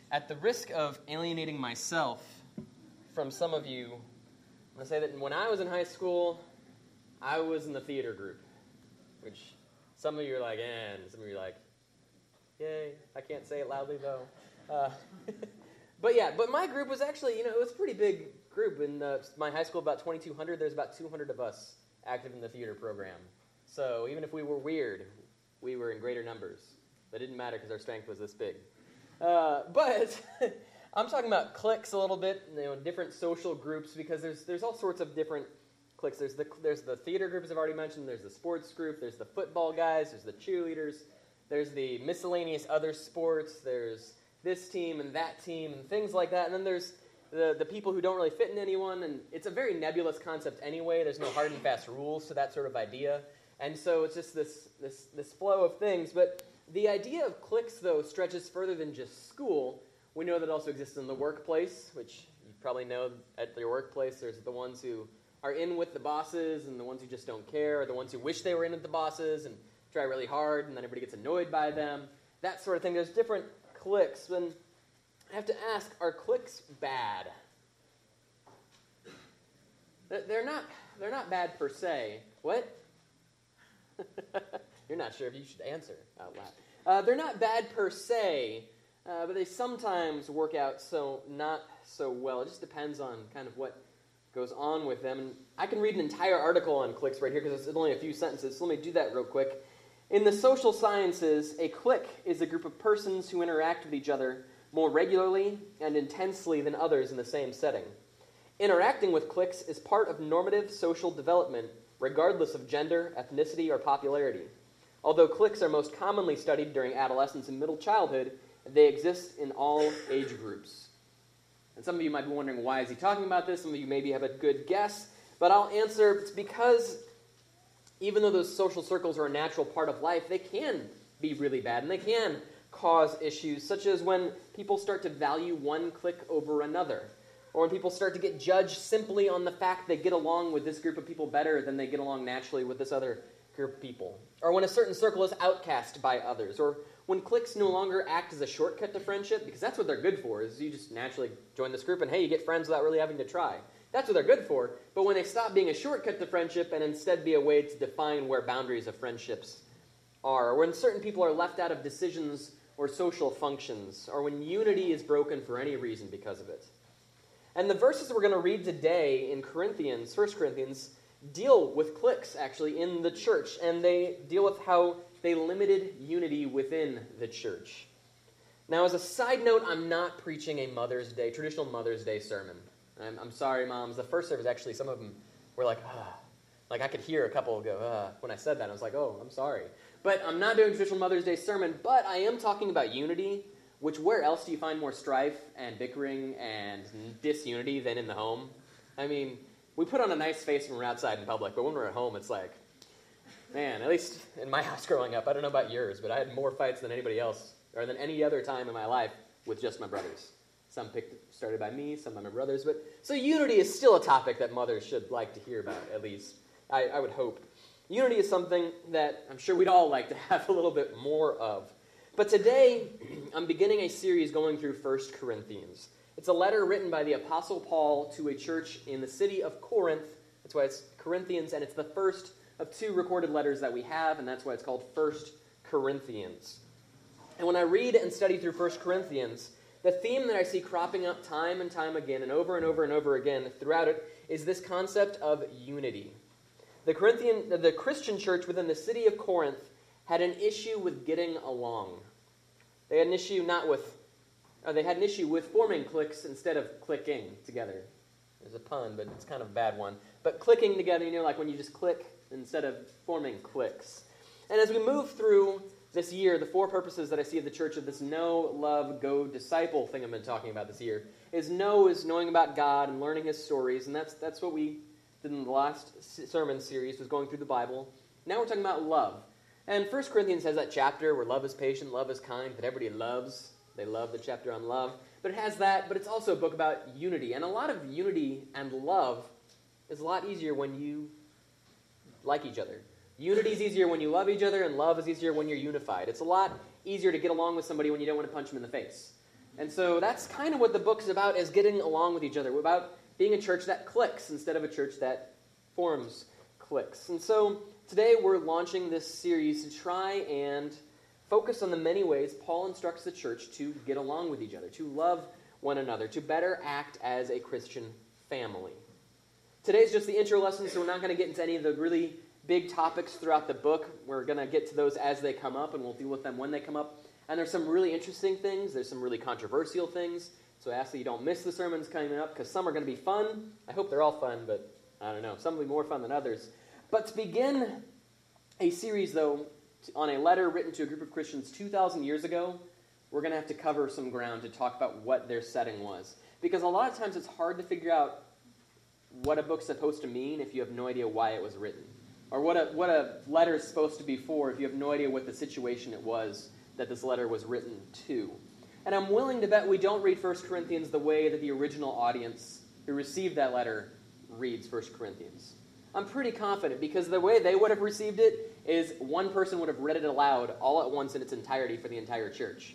At the risk of alienating myself from some of you, I'm going to say that when I was in high school, I was in the theater group, which some of you are like, and some of you are like, yay, I can't say it loudly though. But my group was actually, it was a pretty big group. In my high school, about 2,200, there's about 200 of us active in the theater program. So even if we were weird, we were in greater numbers. That didn't matter because our strength was this big. But I'm talking about cliques a little bit, different social groups, because there's all sorts of different cliques. There's the theater group, as I've already mentioned. There's the sports group. There's the football guys. There's the cheerleaders. There's the miscellaneous other sports. There's this team and that team and things like that. And then there's the people who don't really fit in anyone. And it's a very nebulous concept anyway. There's no hard and fast rules to that sort of idea. And so it's just this flow of things. But the idea of cliques, though, stretches further than just school. We know that it also exists in the workplace, which you probably know at your workplace. There's the ones who are in with the bosses and the ones who just don't care, or the ones who wish they were in with the bosses and try really hard, and then everybody gets annoyed by them. That sort of thing. There's different cliques. And I have to ask, are cliques bad? They're not bad per se. What? You're not sure if you should answer out loud. They're not bad per se, but they sometimes work out not so well. It just depends on kind of what goes on with them. And I can read an entire article on cliques right here because it's only a few sentences, so let me do that real quick. In the social sciences, a clique is a group of persons who interact with each other more regularly and intensely than others in the same setting. Interacting with cliques is part of normative social development, regardless of gender, ethnicity, or popularity. Although cliques are most commonly studied during adolescence and middle childhood, they exist in all age groups. And some of you might be wondering, why is he talking about this? Some of you maybe have a good guess, but I'll answer, it's because even though those social circles are a natural part of life, they can be really bad, and they can cause issues, such as when people start to value one clique over another, or when people start to get judged simply on the fact they get along with this group of people better than they get along naturally with this other group of people, or when a certain circle is outcast by others, or when cliques no longer act as a shortcut to friendship, because that's what they're good for, is you just naturally join this group and hey, you get friends without really having to try. That's what they're good for. But when they stop being a shortcut to friendship and instead be a way to define where boundaries of friendships are, or when certain people are left out of decisions or social functions, or when unity is broken for any reason because of it. And the verses we're going to read today in Corinthians, 1 Corinthians, deal with cliques, actually, in the church, and they deal with how they limited unity within the church. Now, as a side note, I'm not preaching a traditional Mother's Day sermon. I'm sorry, moms. The first service, actually, some of them were like, ah. Like, I could hear a couple go, ah. When I said that, I was like, oh, I'm sorry. But I'm not doing a traditional Mother's Day sermon, but I am talking about unity, which where else do you find more strife and bickering and disunity than in the home? I mean, we put on a nice face when we're outside in public, but when we're at home, it's like, man, at least in my house growing up, I don't know about yours, but I had more fights than anybody else, or than any other time in my life with just my brothers. Some started by me, some by my brothers. But so unity is still a topic that mothers should like to hear about, at least. I would hope. Unity is something that I'm sure we'd all like to have a little bit more of. But today, I'm beginning a series going through 1 Corinthians. It's a letter written by the Apostle Paul to a church in the city of Corinth. That's why it's Corinthians, and it's the first of two recorded letters that we have, and that's why it's called 1 Corinthians. And when I read and study through 1 Corinthians, the theme that I see cropping up time and time again and over and over and over again throughout it is this concept of unity. The Christian church within the city of Corinth had an issue with getting along. They had an issue with forming cliques instead of clicking together. There's a pun, but it's kind of a bad one. But clicking together, like when you just click instead of forming cliques. And as we move through this year, the four purposes that I see of the church of this know, love, go, disciple thing I've been talking about this year is know is knowing about God and learning His stories, and that's what we did in the last sermon series, was going through the Bible. Now we're talking about love. And 1 Corinthians has that chapter where love is patient, love is kind, that everybody loves. They love the chapter on love. But it has that, but it's also a book about unity. And a lot of unity and love is a lot easier when you like each other. Unity is easier when you love each other, and love is easier when you're unified. It's a lot easier to get along with somebody when you don't want to punch them in the face. And so that's kind of what the book's about, is getting along with each other, about being a church that clicks instead of a church that forms cliques. And so today we're launching this series to try and focus on the many ways Paul instructs the church to get along with each other, to love one another, to better act as a Christian family. Today's just the intro lesson, so we're not going to get into any of the really big topics throughout the book. We're going to get to those as they come up, and we'll deal with them when they come up. And there's some really interesting things. There's some really controversial things. So I ask that you don't miss the sermons coming up, because some are going to be fun. I hope they're all fun, but I don't know. Some will be more fun than others. But to begin a series, though, on a letter written to a group of Christians 2,000 years ago, we're going to have to cover some ground to talk about what their setting was. Because a lot of times it's hard to figure out what a book's supposed to mean if you have no idea why it was written. Or what a letter is supposed to be for if you have no idea what the situation it was that this letter was written to. And I'm willing to bet we don't read 1 Corinthians the way that the original audience who received that letter reads 1 Corinthians. I'm pretty confident, because the way they would have received it is one person would have read it aloud all at once in its entirety for the entire church.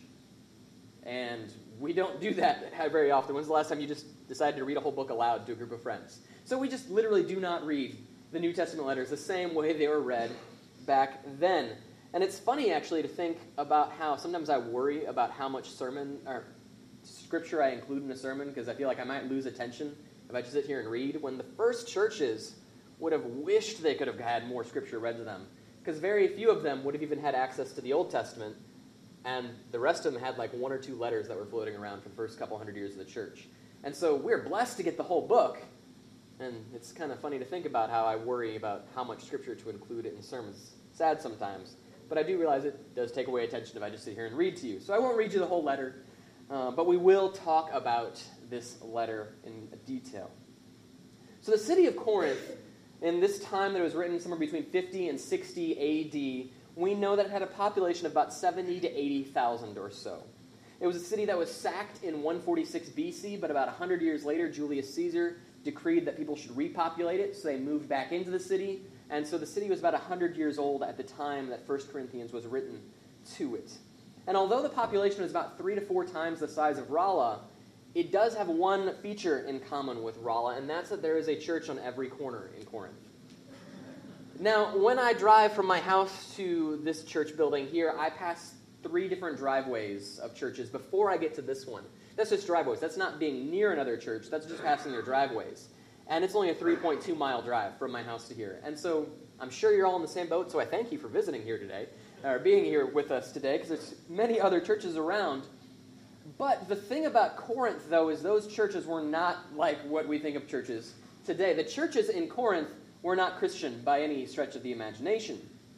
And we don't do that very often. When's the last time you just decided to read a whole book aloud to a group of friends? So we just literally do not read the New Testament letters the same way they were read back then. And it's funny, actually, to think about how sometimes I worry about how much sermon or scripture I include in a sermon, because I feel like I might lose attention if I just sit here and read, when the first churches would have wished they could have had more scripture read to them, because very few of them would have even had access to the Old Testament, and the rest of them had like one or two letters that were floating around for the first couple hundred years of the church. And so we're blessed to get the whole book, and it's kind of funny to think about how I worry about how much scripture to include in sermons. Sad sometimes, but I do realize it does take away attention if I just sit here and read to you. So I won't read you the whole letter, but we will talk about this letter in detail. So the city of Corinth, in this time that it was written, somewhere between 50 and 60 A.D., we know that it had a population of about 70 to 80,000 or so. It was a city that was sacked in 146 B.C., but about 100 years later, Julius Caesar decreed that people should repopulate it, so they moved back into the city. And so the city was about 100 years old at the time that 1 Corinthians was written to it. And although the population was about 3 to 4 times the size of Rolla, it does have one feature in common with Rolla, and that's that there is a church on every corner in Corinth. Now, when I drive from my house to this church building here, I pass 3 different driveways of churches before I get to this one. That's just driveways. That's not being near another church. That's just passing your driveways. And it's only a 3.2-mile drive from my house to here. And so I'm sure you're all in the same boat, so I thank you for visiting here today, or being here with us today, because there's many other churches around. But the thing about Corinth, though, is those churches were not like what we think of churches today. The churches in Corinth were not Christian by any stretch of the imagination.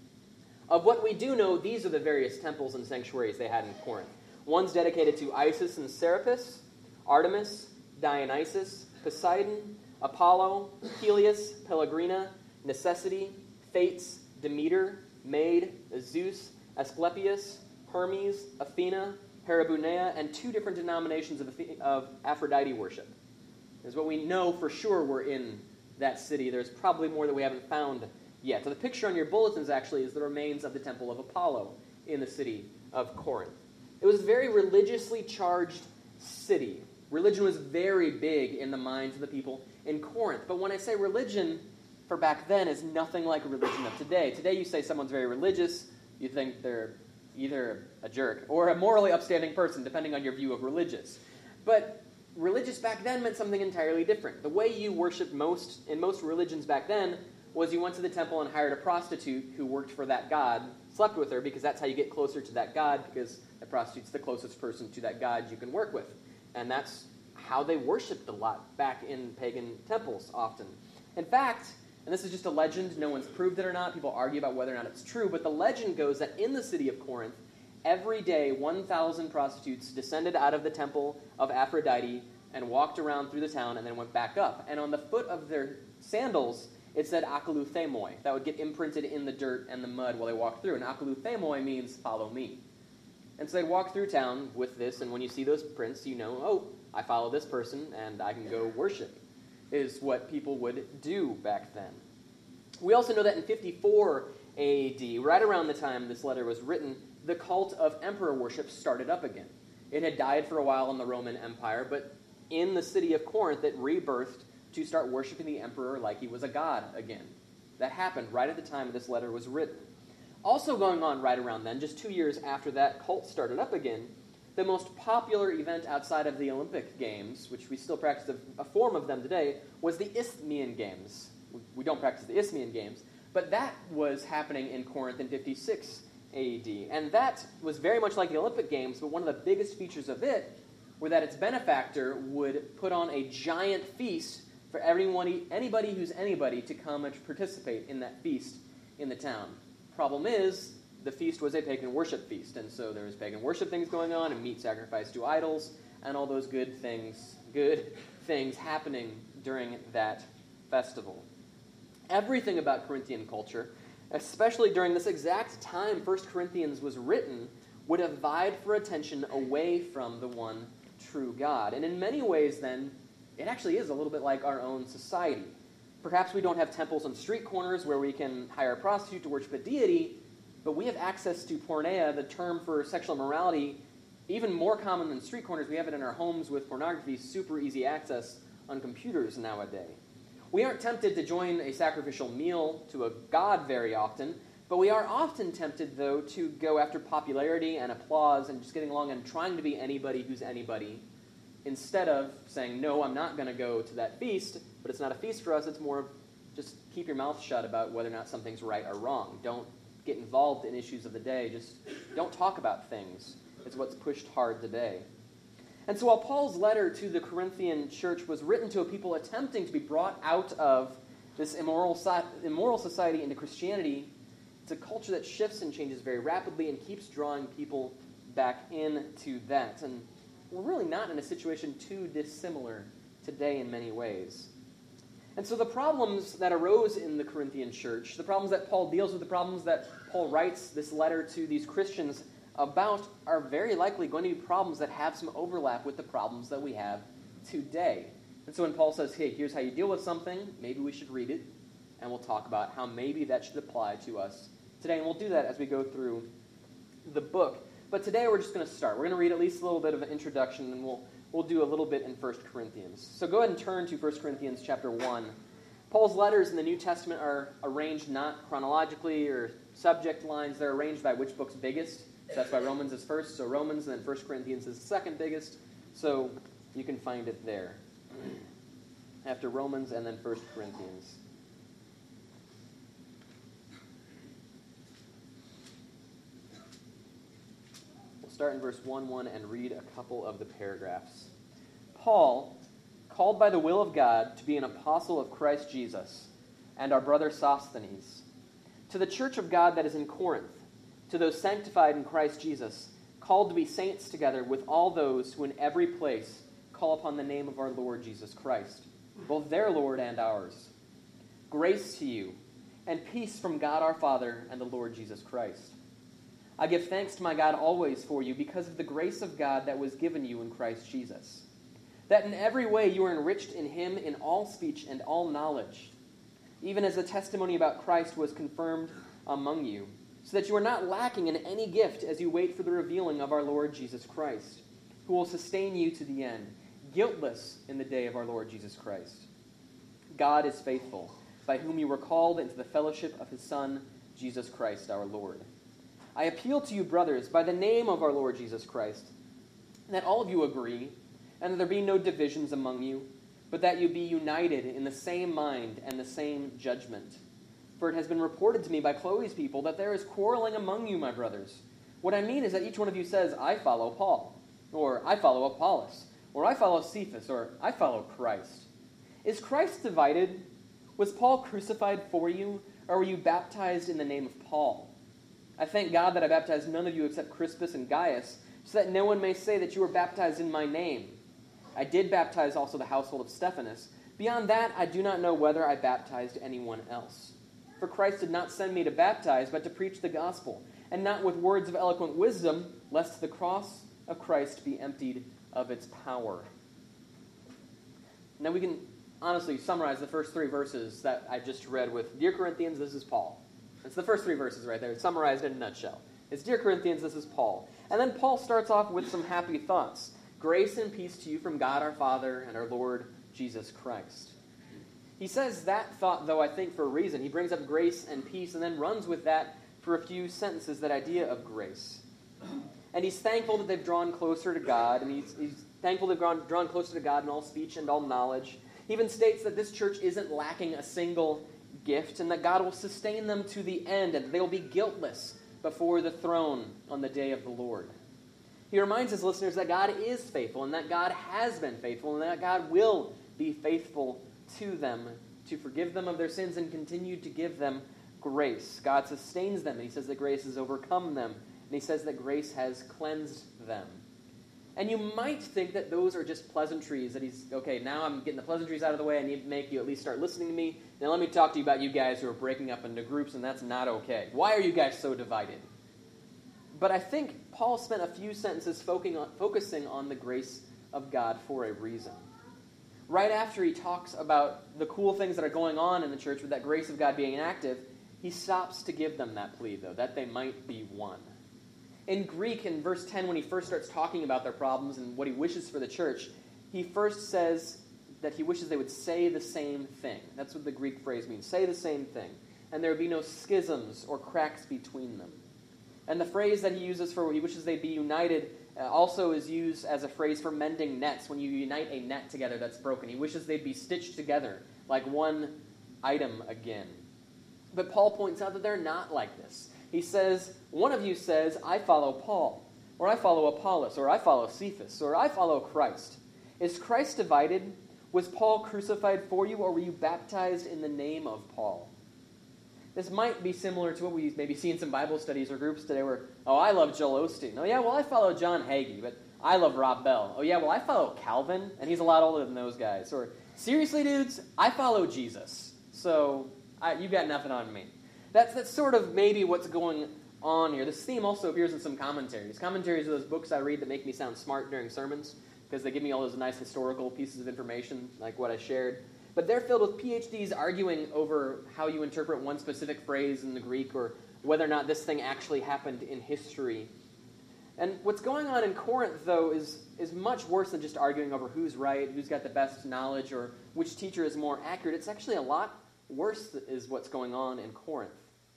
Of what we do know, these are the various temples and sanctuaries they had in Corinth. One's dedicated to Isis and Serapis, Artemis, Dionysus, Poseidon, Apollo, Helios, Pellegrina, Necessity, Fates, Demeter, Maid, Zeus, Asclepius, Hermes, Athena, Peribunea, and 2 different denominations of Aphrodite worship. Is what we know for sure were in that city. There's probably more that we haven't found yet. So the picture on your bulletins actually is the remains of the Temple of Apollo in the city of Corinth. It was a very religiously charged city. Religion was very big in the minds of the people in Corinth. But when I say religion, for back then, is nothing like religion of today. Today you say someone's very religious, you think they're either a jerk or a morally upstanding person, depending on your view of religious. But religious back then meant something entirely different. The way you worshipped in most religions back then was you went to the temple and hired a prostitute who worked for that god, slept with her, because that's how you get closer to that god, because a prostitute's the closest person to that god you can work with. And that's how they worshipped a lot back in pagan temples often. In fact, and this is just a legend, no one's proved it or not, people argue about whether or not it's true, but the legend goes that in the city of Corinth, every day 1,000 prostitutes descended out of the temple of Aphrodite and walked around through the town and then went back up. And on the foot of their sandals, it said akaluthemoi. That would get imprinted in the dirt and the mud while they walked through. And akaluthemoi means follow me. And so they'd walk through town with this, and when you see those prints, you know, oh, I follow this person and I can go worship, is what people would do back then. We also know that in 54 A.D., right around the time this letter was written, the cult of emperor worship started up again. It had died for a while in the Roman Empire, but in the city of Corinth, it rebirthed to start worshiping the emperor like he was a god again. That happened right at the time this letter was written. Also going on right around then, just 2 years after that cult started up again, the most popular event outside of the Olympic Games, which we still practice a form of them today, was the Isthmian Games. We don't practice the Isthmian Games, but that was happening in Corinth in 56 AD. And that was very much like the Olympic Games, but one of the biggest features of it were that its benefactor would put on a giant feast for anybody who's anybody to come and participate in that feast in the town. Problem is, the feast was a pagan worship feast, and so there was pagan worship things going on, and meat sacrificed to idols, and all those good things happening during that festival. Everything about Corinthian culture, especially during this exact time 1 Corinthians was written, would have vied for attention away from the one true God. And in many ways, then, it actually is a little bit like our own society. Perhaps we don't have temples on street corners where we can hire a prostitute to worship a deity, but we have access to porneia, the term for sexual immorality, even more common than street corners. We have it in our homes with pornography, super easy access on computers nowadays. We aren't tempted to join a sacrificial meal to a god very often, but we are often tempted, though, to go after popularity and applause and just getting along and trying to be anybody who's anybody, instead of saying, no, I'm not going to go to that feast, but it's not a feast for us. It's more of just keep your mouth shut about whether or not something's right or wrong. Don't get involved in issues of the day. Just don't talk about things. It's what's pushed hard today. And so while Paul's letter to the Corinthian church was written to a people attempting to be brought out of this immoral society into Christianity, it's a culture that shifts and changes very rapidly and keeps drawing people back into that. And we're really not in a situation too dissimilar today in many ways. And so the problems that arose in the Corinthian church, the problems that Paul deals with, the problems that Paul writes this letter to these Christians about, are very likely going to be problems that have some overlap with the problems that we have today. And so when Paul says, hey, here's how you deal with something, maybe we should read it, and we'll talk about how maybe that should apply to us today. And we'll do that as we go through the book. But today we're just going to start. We're going to read at least a little bit of an introduction, and we'll do a little bit in 1 Corinthians. So go ahead and turn to 1 Corinthians chapter 1. Paul's letters in the New Testament are arranged not chronologically or subject lines. They're arranged by which book's biggest. So that's why Romans is first. So Romans, and then 1 Corinthians is the second biggest. So you can find it there. After Romans and then 1 Corinthians. We'll start in verse 1:1 and read a couple of the paragraphs. Paul, called by the will of God to be an apostle of Christ Jesus, and our brother Sosthenes, to the church of God that is in Corinth, to those sanctified in Christ Jesus, called to be saints together with all those who in every place call upon the name of our Lord Jesus Christ, both their Lord and ours. Grace to you, and peace from God our Father and the Lord Jesus Christ. I give thanks to my God always for you because of the grace of God that was given you in Christ Jesus, that in every way you are enriched in him in all speech and all knowledge, even as the testimony about Christ was confirmed among you, so that you are not lacking in any gift as you wait for the revealing of our Lord Jesus Christ, who will sustain you to the end, guiltless in the day of our Lord Jesus Christ. God is faithful, by whom you were called into the fellowship of his Son, Jesus Christ our Lord. I appeal to you, brothers, by the name of our Lord Jesus Christ, that all of you agree, and that there be no divisions among you, but that you be united in the same mind and the same judgment. For it has been reported to me by Chloe's people that there is quarreling among you, my brothers. What I mean is that each one of you says, I follow Paul, or I follow Apollos, or I follow Cephas, or I follow Christ. Is Christ divided? Was Paul crucified for you, or were you baptized in the name of Paul? I thank God that I baptized none of you except Crispus and Gaius, so that no one may say that you were baptized in my name. I did baptize also the household of Stephanas. Beyond that, I do not know whether I baptized anyone else. For Christ did not send me to baptize, but to preach the gospel, and not with words of eloquent wisdom, lest the cross of Christ be emptied of its power. Now we can honestly summarize the first 3 verses that I just read with, Dear Corinthians, this is Paul. It's the first 3 verses right there. It's summarized in a nutshell. It's, "Dear Corinthians, this is Paul." And then Paul starts off with some happy thoughts. "Grace and peace to you from God our Father and our Lord Jesus Christ." He says that thought, though, I think for a reason. He brings up grace and peace and then runs with that for a few sentences, that idea of grace. And he's thankful that they've drawn closer to God, and he's thankful they've drawn closer to God in all speech and all knowledge. He even states that this church isn't lacking a single gift, and that God will sustain them to the end, and they'll be guiltless before the throne on the day of the Lord. He reminds his listeners that God is faithful, and that God has been faithful, and that God will be faithful to them, to forgive them of their sins and continue to give them grace. God sustains them, and he says that grace has overcome them, and he says that grace has cleansed them. And you might think that those are just pleasantries, that he's, okay, now I'm getting the pleasantries out of the way, I need to make you at least start listening to me. Now let me talk to you about you guys who are breaking up into groups, and that's not okay. Why are you guys so divided? But I think Paul spent a few sentences focusing on the grace of God for a reason. Right after he talks about the cool things that are going on in the church with that grace of God being active, he stops to give them that plea, though, that they might be one. In Greek, in verse 10, when he first starts talking about their problems and what he wishes for the church, he first says that he wishes they would say the same thing. That's what the Greek phrase means, say the same thing. And there would be no schisms or cracks between them. And the phrase that he uses for what he wishes they'd be united also is used as a phrase for mending nets, when you unite a net together that's broken. He wishes they'd be stitched together like one item again. But Paul points out that they're not like this. He says, one of you says, "I follow Paul," or "I follow Apollos," or "I follow Cephas," or "I follow Christ." Is Christ divided? Was Paul crucified for you, or were you baptized in the name of Paul? This might be similar to what we maybe see in some Bible studies or groups today where, "Oh, I love Joel Osteen. Oh, yeah, well, I follow John Hagee, but I love Rob Bell. Oh, yeah, well, I follow Calvin, and he's a lot older than those guys." Or, "Seriously, dudes, I follow Jesus, so you got nothing on me." That's sort of maybe what's going on here. This theme also appears in some commentaries. Commentaries are those books I read that make me sound smart during sermons, because they give me all those nice historical pieces of information, like what I shared. But they're filled with PhDs arguing over how you interpret one specific phrase in the Greek, or whether or not this thing actually happened in history. And what's going on in Corinth, though, is much worse than just arguing over who's right, who's got the best knowledge, or which teacher is more accurate. It's actually a lot worse is what's going on in Corinth.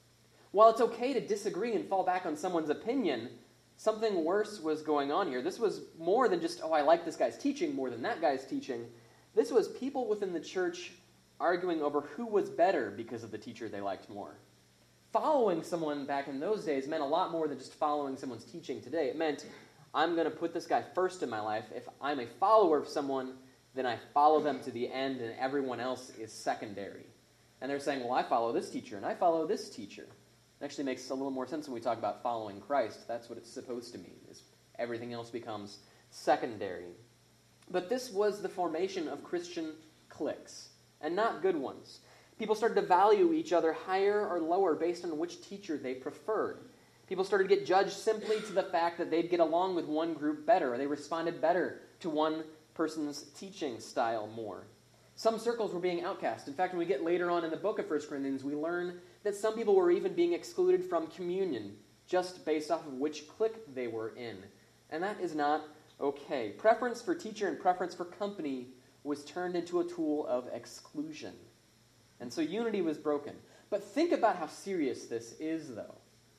While it's okay to disagree and fall back on someone's opinion, something worse was going on here. This was more than just, "Oh, I like this guy's teaching more than that guy's teaching." This was people within the church arguing over who was better because of the teacher they liked more. Following someone back in those days meant a lot more than just following someone's teaching today. It meant, I'm going to put this guy first in my life. If I'm a follower of someone, then I follow them to the end, and everyone else is secondary. And they're saying, well, I follow this teacher, and I follow this teacher. It actually makes a little more sense when we talk about following Christ. That's what it's supposed to mean, is everything else becomes secondary. But this was the formation of Christian cliques, and not good ones. People started to value each other higher or lower based on which teacher they preferred. People started to get judged simply to the fact that they'd get along with one group better, or they responded better to one person's teaching style more. Some circles were being outcast. In fact, when we get later on in the book of 1 Corinthians, we learn that some people were even being excluded from communion just based off of which clique they were in. And that is not okay. Preference for teacher and preference for company was turned into a tool of exclusion. And so unity was broken. But think about how serious this is, though.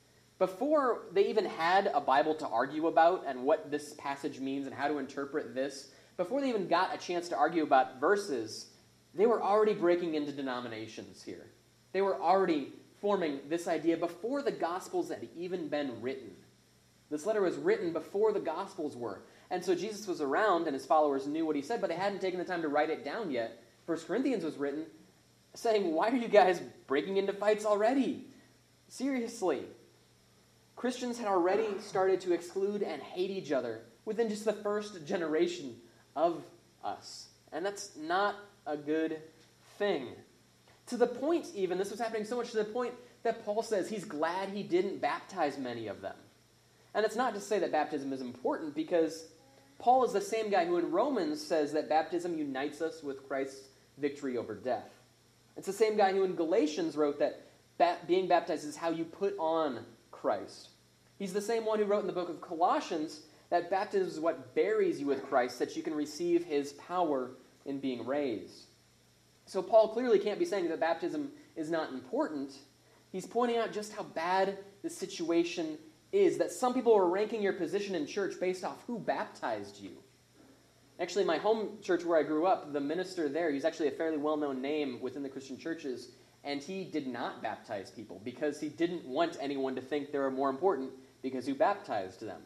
Before they even had a Bible to argue about and what this passage means and how to interpret this, before they even got a chance to argue about verses, they were already breaking into denominations here. They were already forming this idea before the Gospels had even been written. This letter was written before the Gospels were. And so Jesus was around and his followers knew what he said, but they hadn't taken the time to write it down yet. 1 Corinthians was written saying, why are you guys breaking into fights already? Seriously. Christians had already started to exclude and hate each other within just the first generation of us. And that's not a good thing. To the point even, this was happening so much to the point that Paul says he's glad he didn't baptize many of them. And it's not to say that baptism is important, because Paul is the same guy who in Romans says that baptism unites us with Christ's victory over death. It's the same guy who in Galatians wrote that being baptized is how you put on Christ. He's the same one who wrote in the book of Colossians that baptism is what buries you with Christ, so that you can receive his power in being raised. So Paul clearly can't be saying that baptism is not important. He's pointing out just how bad the situation is, that some people are ranking your position in church based off who baptized you. Actually, my home church where I grew up, the minister there, he's actually a fairly well-known name within the Christian churches, and he did not baptize people because he didn't want anyone to think they were more important because who baptized them.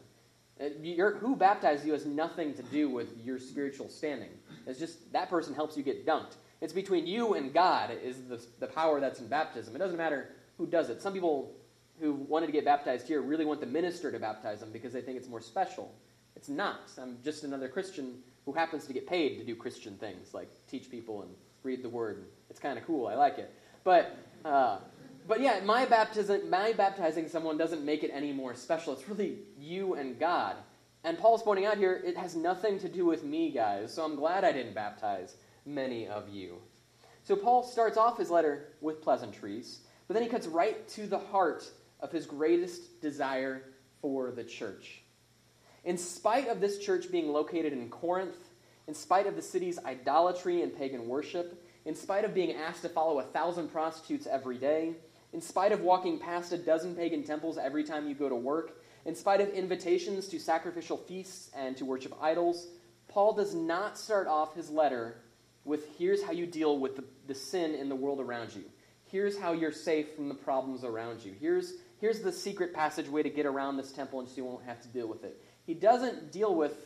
Who baptized you has nothing to do with your spiritual standing. It's just that person helps you get dunked. It's between you and God is the power that's in baptism. It doesn't matter who does it. Some people who wanted to get baptized here really want the minister to baptize them because they think it's more special. It's not. I'm just another Christian who happens to get paid to do Christian things, like teach people and read the word. It's kind of cool. I like it. But yeah, my baptizing someone doesn't make it any more special. It's really you and God. And Paul's pointing out here, it has nothing to do with me, guys, so I'm glad I didn't baptize many of you. So Paul starts off his letter with pleasantries, but then he cuts right to the heart of his greatest desire for the church. In spite of this church being located in Corinth, in spite of the city's idolatry and pagan worship, in spite of being asked to follow 1,000 prostitutes every day, in spite of walking past a dozen pagan temples every time you go to work, in spite of invitations to sacrificial feasts and to worship idols, Paul does not start off his letter with, here's how you deal with the sin in the world around you. Here's how you're safe from the problems around you. Here's the secret passageway to get around this temple and so you won't have to deal with it. He doesn't deal with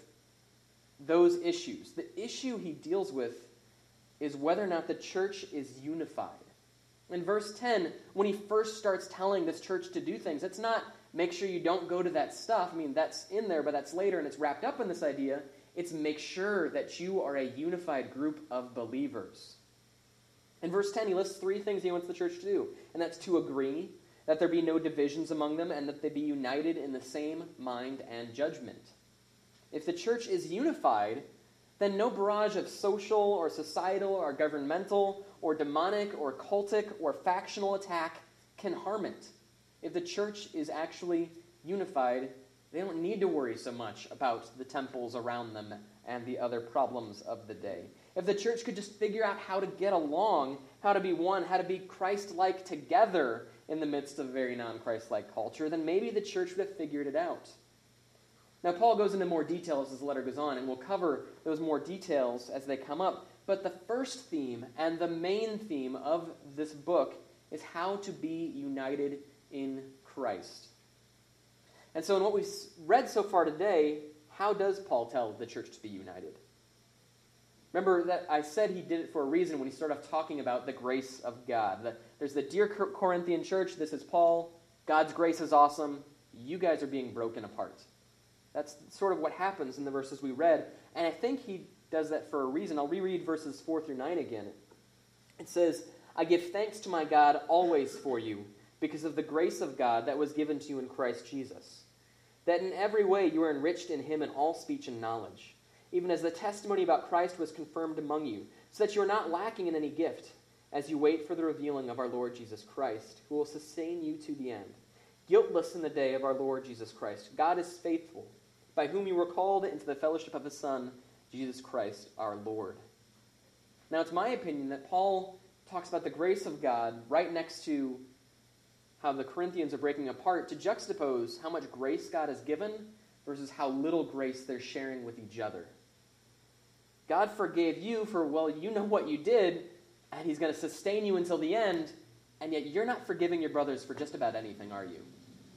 those issues. The issue he deals with is whether or not the church is unified. In verse 10, when he first starts telling this church to do things, it's not make sure you don't go to that stuff. I mean, that's in there, but that's later, and it's wrapped up in this idea. It's make sure that you are a unified group of believers. In verse 10, he lists 3 things he wants the church to do, and that's to agree, that there be no divisions among them, and that they be united in the same mind and judgment. If the church is unified, then no barrage of social or societal or governmental or demonic or cultic or factional attack can harm it. If the church is actually unified, they don't need to worry so much about the temples around them and the other problems of the day. If the church could just figure out how to get along, how to be one, how to be Christ-like together in the midst of a very non-Christ-like culture, then maybe the church would have figured it out. Now, Paul goes into more details as the letter goes on, and we'll cover those more details as they come up. But the first theme and the main theme of this book is how to be united in Christ. And so in what we've read so far today, how does Paul tell the church to be united? Remember that I said he did it for a reason when he started off talking about the grace of God. There's the dear Corinthian church, this is Paul, God's grace is awesome, you guys are being broken apart. That's sort of what happens in the verses we read, and I think he does that for a reason. I'll reread verses 4 through 9 again. It says, I give thanks to my God always for you, because of the grace of God that was given to you in Christ Jesus, that in every way you are enriched in him in all speech and knowledge, even as the testimony about Christ was confirmed among you, so that you are not lacking in any gift, as you wait for the revealing of our Lord Jesus Christ, who will sustain you to the end, guiltless in the day of our Lord Jesus Christ. God is faithful, by whom you were called into the fellowship of his Son, Jesus Christ our Lord. Now, it's my opinion that Paul talks about the grace of God right next to how the Corinthians are breaking apart to juxtapose how much grace God has given versus how little grace they're sharing with each other. God forgave you for, well, you know what you did, and he's going to sustain you until the end, and yet you're not forgiving your brothers for just about anything, are you?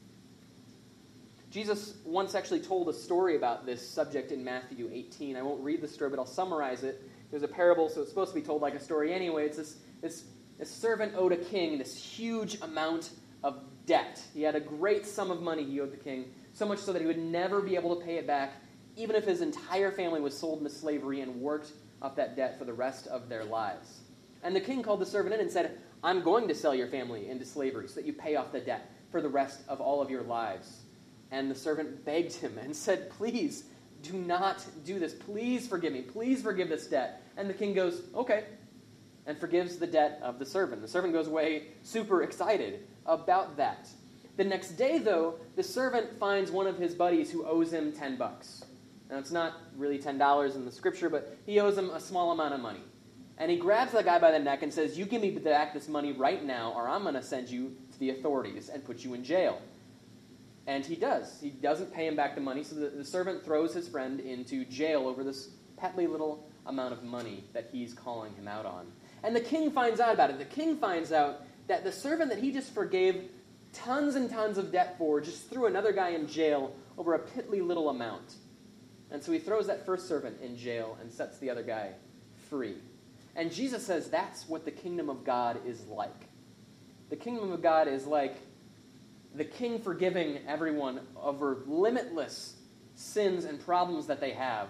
Jesus once actually told a story about this subject in Matthew 18. I won't read the story, but I'll summarize it. There's a parable, so it's supposed to be told like a story anyway. It's this servant owed a king this huge amount of debt. He had a great sum of money he owed the king, so much so that he would never be able to pay it back, even if his entire family was sold into slavery and worked off that debt for the rest of their lives. And the king called the servant in and said, I'm going to sell your family into slavery so that you pay off the debt for the rest of all of your lives. And the servant begged him and said, please, do not do this. Please forgive me. Please forgive this debt. And the king goes, okay, and forgives the debt of the servant. The servant goes away super excited about that. The next day, though, the servant finds one of his buddies who owes him $10. Now, it's not really $10 in the scripture, but he owes him a small amount of money. And he grabs the guy by the neck and says, "You give me back this money right now, or I'm going to send you to the authorities and put you in jail." And he does. He doesn't pay him back the money, so the servant throws his friend into jail over this petly little amount of money that he's calling him out on. And the king finds out about it. The king finds out that the servant that he just forgave tons and tons of debt for just threw another guy in jail over a piddly little amount. And so he throws that first servant in jail and sets the other guy free. And Jesus says that's what the kingdom of God is like. The kingdom of God is like the king forgiving everyone over limitless sins and problems that they have.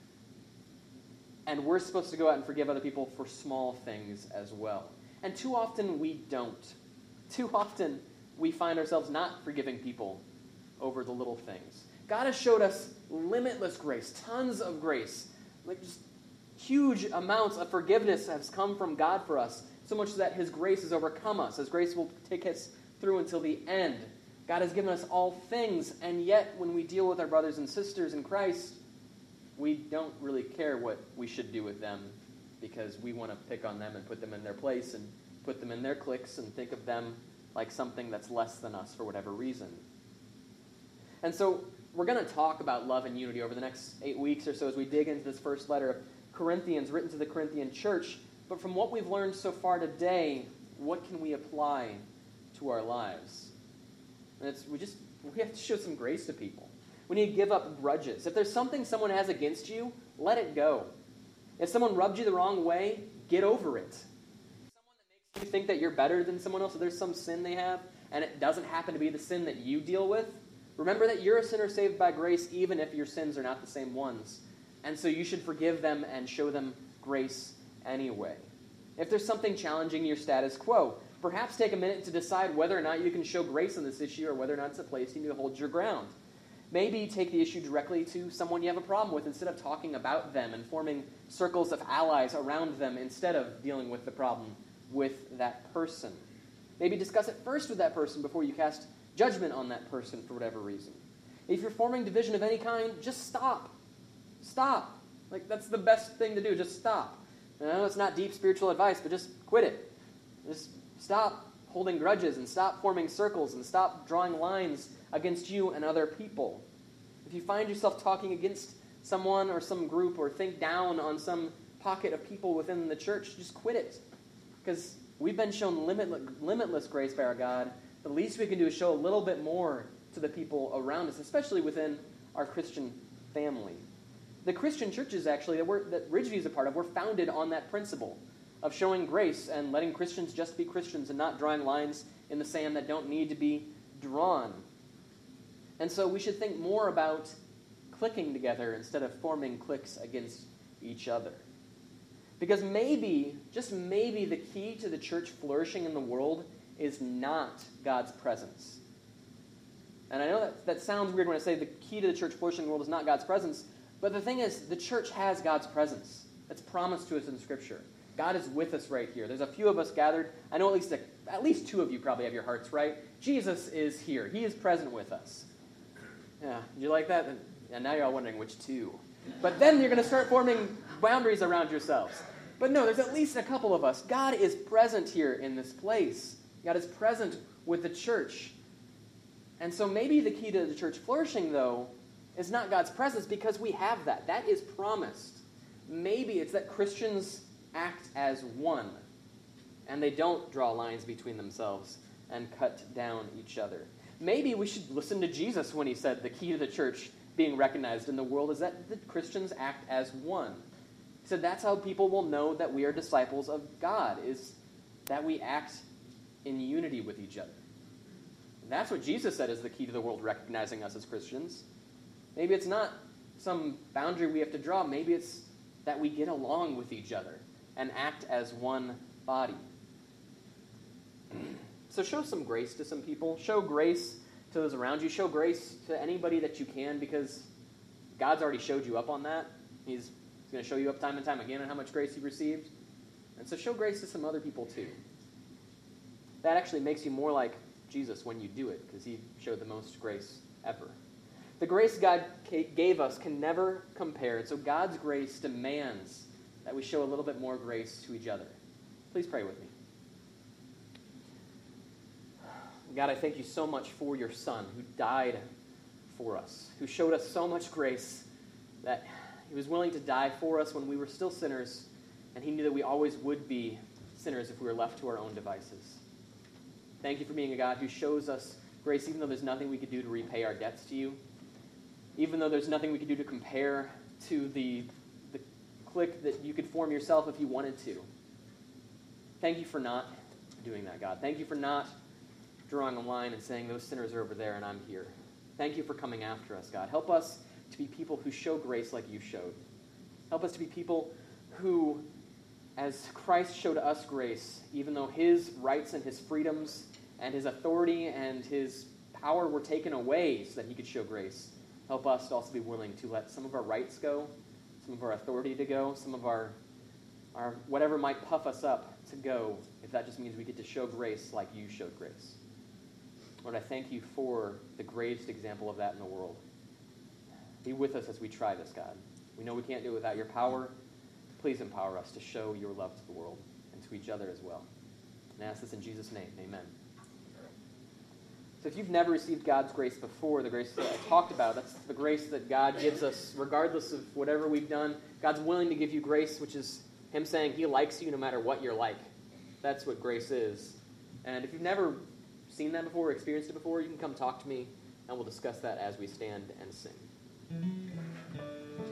And we're supposed to go out and forgive other people for small things as well. And too often we don't. Too often we find ourselves not forgiving people over the little things. God has showed us limitless grace, tons of grace. Like just huge amounts of forgiveness has come from God for us, so much that his grace has overcome us. His grace will take us through until the end. God has given us all things, and yet when we deal with our brothers and sisters in Christ, we don't really care what we should do with them because we want to pick on them and put them in their place and put them in their cliques and think of them like something that's less than us for whatever reason. And so we're going to talk about love and unity over the next 8 weeks or so as we dig into this first letter of Corinthians written to the Corinthian church. But from what we've learned so far today, what can we apply to our lives? And we have to show some grace to people. We need to give up grudges. If there's something someone has against you, let it go. If someone rubbed you the wrong way, get over it. Someone that makes you think that you're better than someone else, if there's some sin they have, and it doesn't happen to be the sin that you deal with, remember that you're a sinner saved by grace even if your sins are not the same ones. And so you should forgive them and show them grace anyway. If there's something challenging your status quo, perhaps take a minute to decide whether or not you can show grace on this issue or whether or not it's a place you need to hold your ground. Maybe take the issue directly to someone you have a problem with instead of talking about them and forming circles of allies around them instead of dealing with the problem with that person. Maybe discuss it first with that person before you cast judgment on that person for whatever reason. If you're forming division of any kind, just stop. Stop. Like, that's the best thing to do. Just stop. I know it's not deep spiritual advice, but just quit it. Just stop holding grudges and stop forming circles and stop drawing lines against you and other people. If you find yourself talking against someone or some group or think down on some pocket of people within the church, just quit it. Because we've been shown limitless grace by our God. The least we can do is show a little bit more to the people around us, especially within our Christian family. The Christian churches, actually, that Ridgeview is a part of, were founded on that principle of showing grace and letting Christians just be Christians and not drawing lines in the sand that don't need to be drawn. And so we should think more about clicking together instead of forming cliques against each other. Because maybe, just maybe, the key to the church flourishing in the world is not God's presence. And I know that sounds weird when I say the key to the church flourishing in the world is not God's presence, but the thing is, the church has God's presence. It's promised to us in Scripture. God is with us right here. There's a few of us gathered. I know at least two of you probably have your hearts right. Jesus is here. He is present with us. Yeah, did you like that? And now you're all wondering which two. But then you're going to start forming boundaries around yourselves. But no, there's at least a couple of us. God is present here in this place. God is present with the church. And so maybe the key to the church flourishing, though, is not God's presence because we have that. That is promised. Maybe it's that Christians act as one and they don't draw lines between themselves and cut down each other. Maybe we should listen to Jesus when he said the key to the church being recognized in the world is that the Christians act as one. He said that's how people will know that we are disciples of God, is that we act in unity with each other. And that's what Jesus said is the key to the world recognizing us as Christians. Maybe it's not some boundary we have to draw. Maybe it's that we get along with each other and act as one body. So show some grace to some people. Show grace to those around you. Show grace to anybody that you can because God's already showed you up on that. He's going to show you up time and time again on how much grace you've received. And so show grace to some other people too. That actually makes you more like Jesus when you do it, because he showed the most grace ever. The grace God gave us can never compare, and so God's grace demands that we show a little bit more grace to each other. Please pray with me. God, I thank you so much for your Son who died for us, who showed us so much grace that he was willing to die for us when we were still sinners, and he knew that we always would be sinners if we were left to our own devices. Thank you for being a God who shows us grace even though there's nothing we could do to repay our debts to you, even though there's nothing we could do to compare to the clique that you could form yourself if you wanted to. Thank you for not doing that, God. Thank you for not drawing a line and saying those sinners are over there and I'm here. Thank you for coming after us, God. Help us to be people who show grace like you showed. Help us to be people who, as Christ showed us grace, even though his rights and his freedoms and his authority and his power were taken away so that he could show grace, help us to also be willing to let some of our rights go, some of our authority to go, some of our whatever might puff us up to go, if that just means we get to show grace like you showed grace. Lord, I thank you for the greatest example of that in the world. Be with us as we try this, God. We know we can't do it without your power. Please empower us to show your love to the world and to each other as well. And I ask this in Jesus' name. Amen. So if you've never received God's grace before, the grace that I talked about, that's the grace that God gives us regardless of whatever we've done. God's willing to give you grace, which is him saying he likes you no matter what you're like. That's what grace is. And if you've never seen that before or experienced it before, you can come talk to me, and we'll discuss that as we stand and sing.